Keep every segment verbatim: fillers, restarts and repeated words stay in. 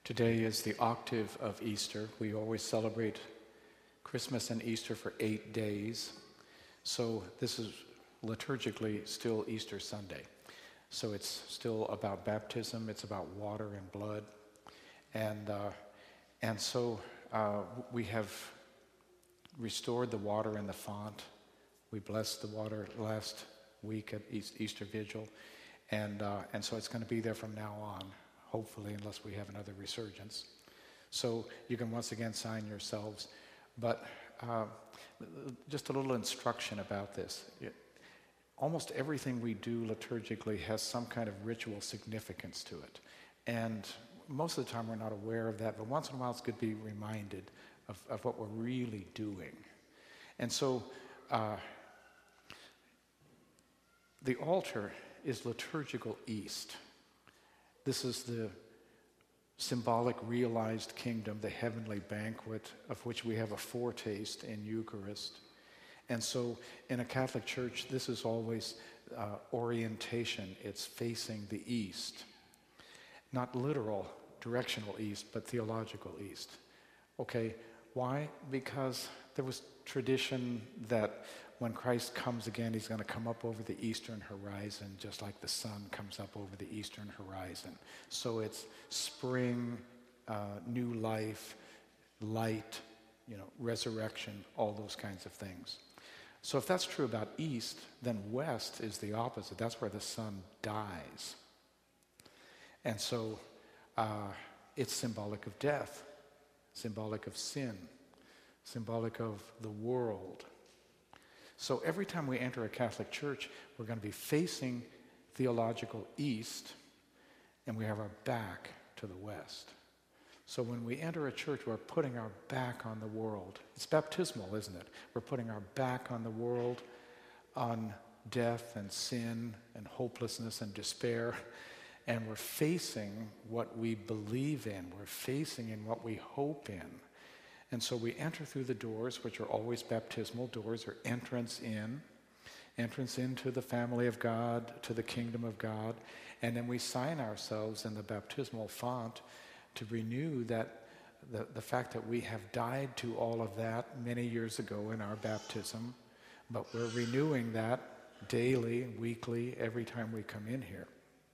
Today is the octave of Easter. We always celebrate Christmas and Easter for eight days. So this is liturgically still Easter Sunday. So it's still about baptism. It's about water and blood. And, uh, and so uh, we have restored the water in the font. We blessed the water last week at Easter Vigil. And, uh, and so it's going to be there from now on, hopefully, unless we have another resurgence. So you can once again sign yourselves. But uh, just a little instruction about this. It, almost everything we do liturgically has some kind of ritual significance to it. And most of the time we're not aware of that, but once in a while it's good to be reminded of, of what we're really doing. And so uh, the altar is liturgical East. This is the symbolic realized kingdom, the heavenly banquet of which we have a foretaste in Eucharist. And so in a Catholic church, this is always uh, orientation. It's facing the East. Not literal, directional East, but theological East. Okay, why? Because there was tradition that when Christ comes again, he's going to come up over the eastern horizon, just like the sun comes up over the eastern horizon. So it's spring, uh, new life, light, you know, resurrection, all those kinds of things. So if that's true about east, then west is the opposite. That's where the sun dies. And so uh, it's symbolic of death, symbolic of sin, symbolic of the world. So every time we enter a Catholic church, we're going to be facing theological east, and we have our back to the west. So when we enter a church, we're putting our back on the world. It's baptismal, isn't it? We're putting our back on the world, on death and sin and hopelessness and despair, and we're facing what we believe in. We're facing in what we hope in. And so we enter through the doors, which are always baptismal doors, or entrance in, entrance into the family of God, to the kingdom of God, and then we sign ourselves in the baptismal font to renew that the, the fact that we have died to all of that many years ago in our baptism, but we're renewing that daily, weekly, every time we come in here.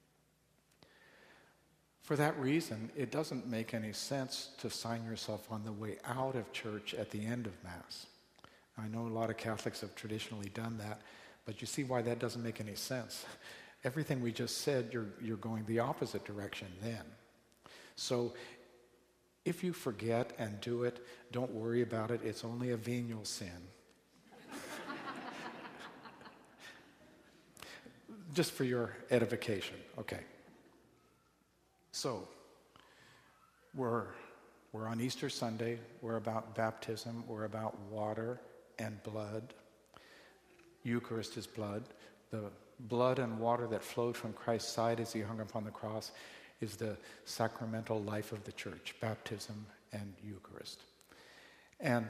For that reason, it doesn't make any sense to sign yourself on the way out of church at the end of Mass. I know a lot of Catholics have traditionally done that, but you see why that doesn't make any sense. Everything we just said, you're, you're going the opposite direction then. So if you forget and do it, don't worry about it. It's only a venial sin. Just for your edification, okay. So, we're, we're on Easter Sunday. We're about baptism. We're about water and blood. Eucharist is blood. The blood and water that flowed from Christ's side as he hung upon the cross is the sacramental life of the church, baptism and Eucharist. And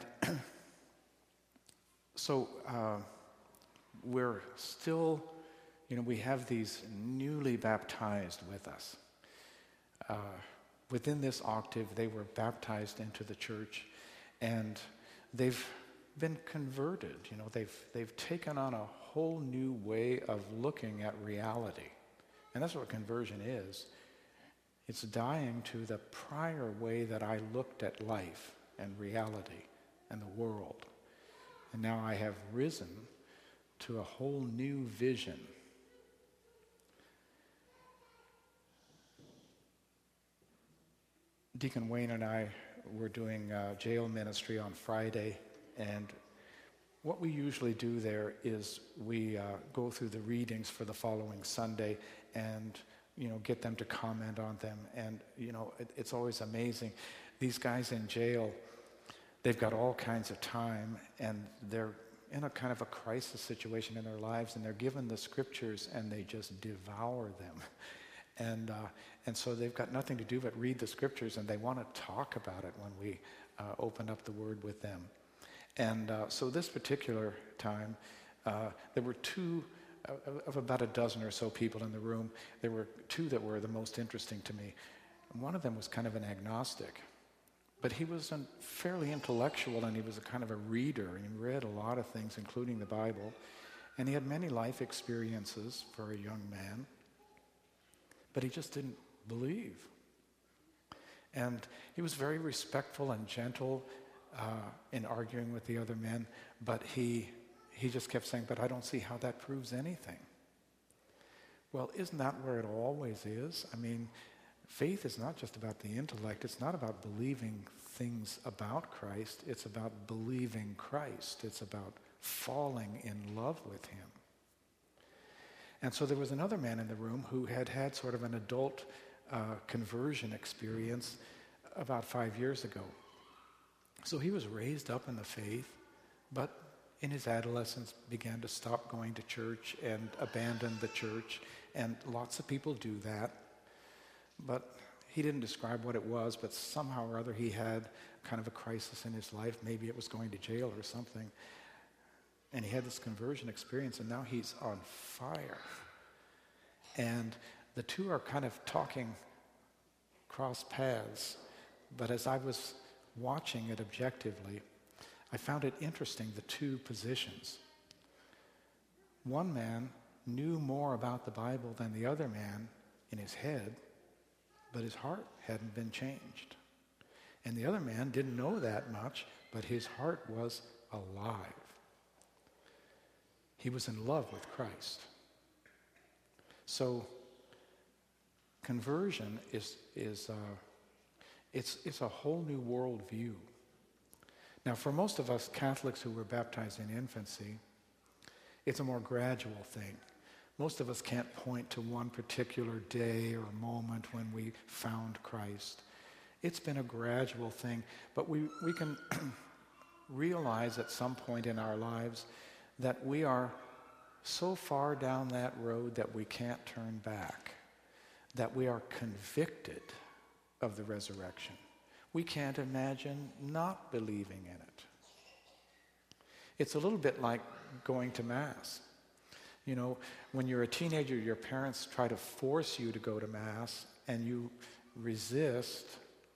so uh, we're still, you know, we have these newly baptized with us. Uh, within this octave, they were baptized into the church, and they've been converted. You know, they've they've taken on a whole new way of looking at reality, and that's what conversion is. It's dying to the prior way that I looked at life and reality and the world, and now I have risen to a whole new vision. Deacon Wayne and I were doing uh, jail ministry on Friday, and what we usually do there is we uh, go through the readings for the following Sunday and, you know, get them to comment on them. And, you know, it, it's always amazing. These guys in jail, they've got all kinds of time, and they're in a kind of a crisis situation in their lives, and they're given the scriptures, and they just devour them. And uh, and so they've got nothing to do but read the scriptures, and they want to talk about it when we uh, open up the Word with them. And uh, so this particular time, uh, there were two, uh, of about a dozen or so people in the room, there were two that were the most interesting to me. one of them was kind of an agnostic, but he was a fairly intellectual, and he was a kind of a reader, and he read a lot of things, including the Bible, and he had many life experiences for a young man, but he just didn't believe. And he was very respectful and gentle uh, in arguing with the other men, but he he just kept saying, but I don't see how that proves anything. Well, isn't that where it always is? I mean, faith is not just about the intellect. It's not about believing things about Christ. It's about believing Christ. It's about falling in love with him. And so there was another man in the room who had had sort of an adult uh, conversion experience about five years ago. So he was raised up in the faith, but in his adolescence began to stop going to church and abandon the church. And lots of people do that. But he didn't describe what it was, but somehow or other he had kind of a crisis in his life. Maybe it was going to jail or something. And he had this conversion experience, and now he's on fire. And the two are kind of talking cross paths. But as I was watching it objectively, I found it interesting, the two positions. One man knew more about the Bible than the other man in his head, but his heart hadn't been changed. And the other man didn't know that much, but his heart was alive. He was in love with Christ. So conversion is is uh, it's it's a whole new worldview. Now, for most of us Catholics who were baptized in infancy, it's a more gradual thing. Most of us can't point to one particular day or moment when we found Christ. It's been a gradual thing, but we, we can realize at some point in our lives that we are so far down that road that we can't turn back, that we are convicted of the resurrection. We can't imagine not believing in it. It's a little bit like going to Mass. You know, when you're a teenager, your parents try to force you to go to Mass, and you resist.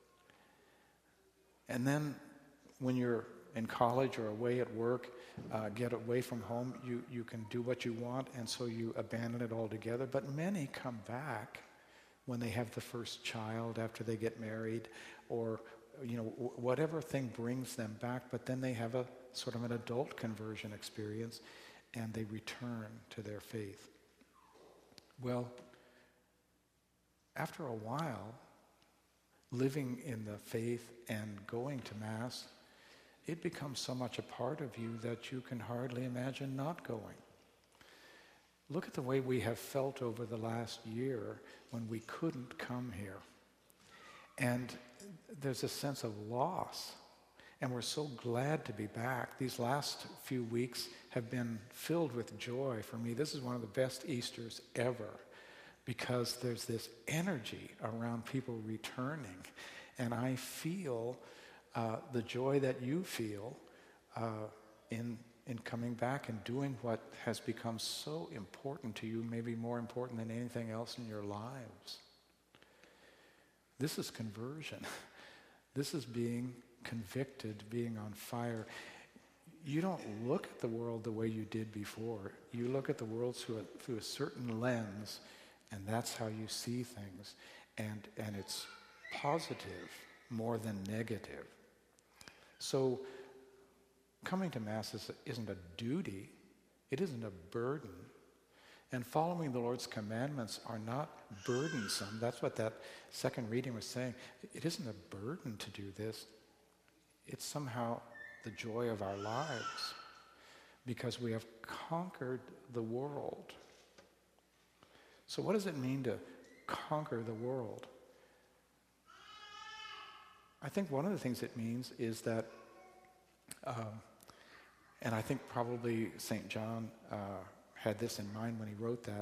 And then when you're in college or away at work, uh, get away from home, you, you can do what you want, and so you abandon it altogether. But many come back when they have the first child, after they get married, or you know w- whatever thing brings them back, but then they have a sort of an adult conversion experience, and they return to their faith. Well, after a while, living in the faith and going to Mass, it becomes so much a part of you that you can hardly imagine not going. Look at the way we have felt over the last year when we couldn't come here. And there's a sense of loss. And we're so glad to be back. These last few weeks have been filled with joy for me. This is one of the best Easters ever, because there's this energy around people returning. And I feel uh, the joy that you feel uh, in in coming back and doing what has become so important to you, maybe more important than anything else in your lives. This is conversion. This is being convicted, being on fire. You don't look at the world the way you did before. You look at the world through a, through a certain lens, and that's how you see things. And, and it's positive more than negative. So coming to Mass is, isn't a duty. It isn't a burden. And following the Lord's commandments are not burdensome. That's what that second reading was saying. It isn't a burden to do this. It's somehow the joy of our lives, because we have conquered the world. So what does it mean to conquer the world? I think one of the things it means is that, um, and I think probably Saint John uh, had this in mind when he wrote that,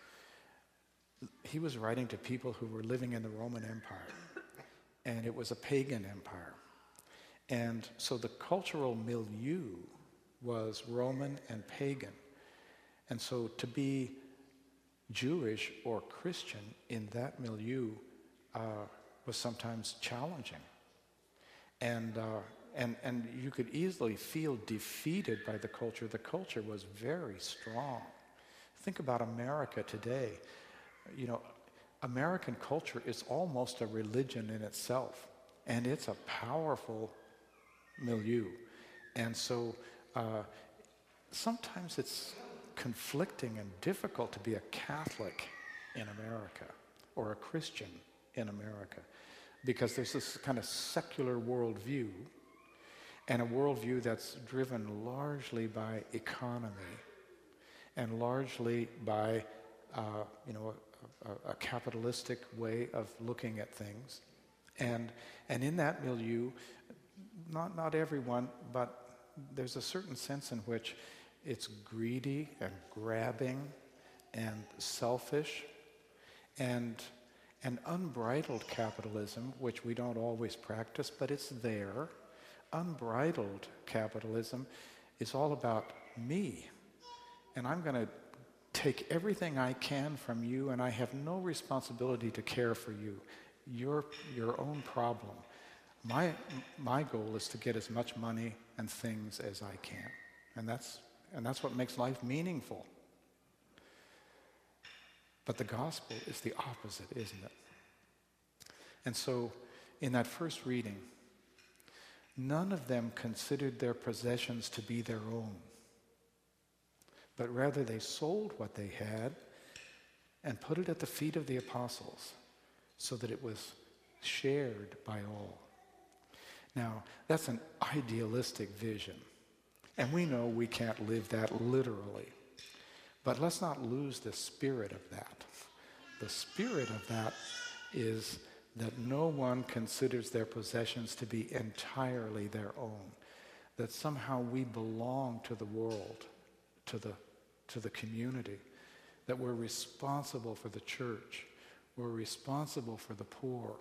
he was writing to people who were living in the Roman Empire, and it was a pagan empire. And so the cultural milieu was Roman and pagan. And so to be Jewish or Christian in that milieu uh, was sometimes challenging. And, uh, and, and you could easily feel defeated by the culture. The culture was very strong. Think about America today. You know, American culture is almost a religion in itself, and it's a powerful milieu. And so uh, sometimes it's conflicting and difficult to be a Catholic in America or a Christian in America, because there's this kind of secular worldview, and a worldview that's driven largely by economy and largely by uh, you know a, a, a capitalistic way of looking at things, and and in that milieu, not not everyone, but there's a certain sense in which it's greedy and grabbing and selfish and and unbridled capitalism, which we don't always practice, but it's there. Unbridled capitalism is all about me, and I'm going to take everything I can from you, and I have no responsibility to care for you. You're your own problem. My my goal is to get as much money and things as I can, and that's and that's what makes life meaningful. But the gospel is the opposite, isn't it? And so, in that first reading, none of them considered their possessions to be their own, but rather they sold what they had and put it at the feet of the apostles so that it was shared by all. Now, that's an idealistic vision, and we know we can't live that literally. But let's not lose the spirit of that. The spirit of that is that no one considers their possessions to be entirely their own, that somehow we belong to the world, to the, to the community, that we're responsible for the church, we're responsible for the poor.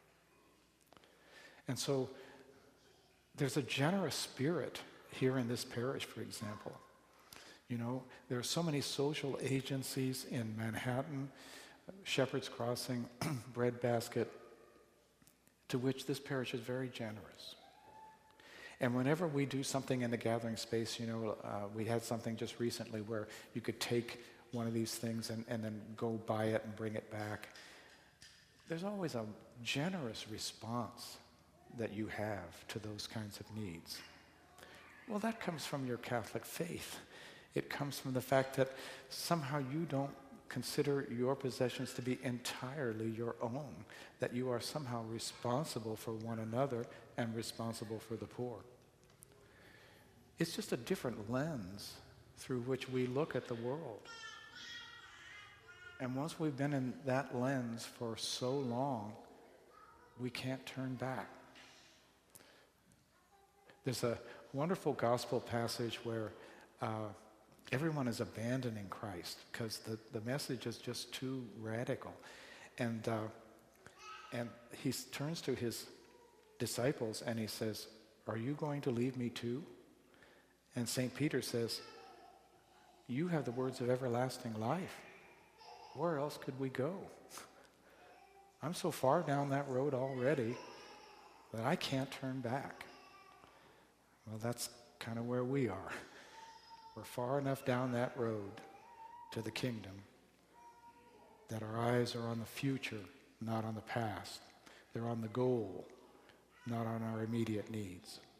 And so there's a generous spirit here in this parish, for example. You know, there are so many social agencies in Manhattan, Shepherd's Crossing, Breadbasket, to which this parish is very generous. And whenever we do something in the gathering space, you know, uh, we had something just recently where you could take one of these things and, and then go buy it and bring it back. There's always a generous response that you have to those kinds of needs. Well, that comes from your Catholic faith. It comes from the fact that somehow you don't consider your possessions to be entirely your own, that you are somehow responsible for one another and responsible for the poor. It's just a different lens through which we look at the world. And once we've been in that lens for so long, we can't turn back. There's a wonderful gospel passage where uh, everyone is abandoning Christ because the, the message is just too radical. And, uh, and he turns to his disciples and he says, "Are you going to leave me too?" And Saint Peter says, "You have the words of everlasting life. Where else could we go? I'm so far down that road already that I can't turn back." Well, that's kind of where we are. We're far enough down that road to the kingdom that our eyes are on the future, not on the past. They're on the goal, not on our immediate needs.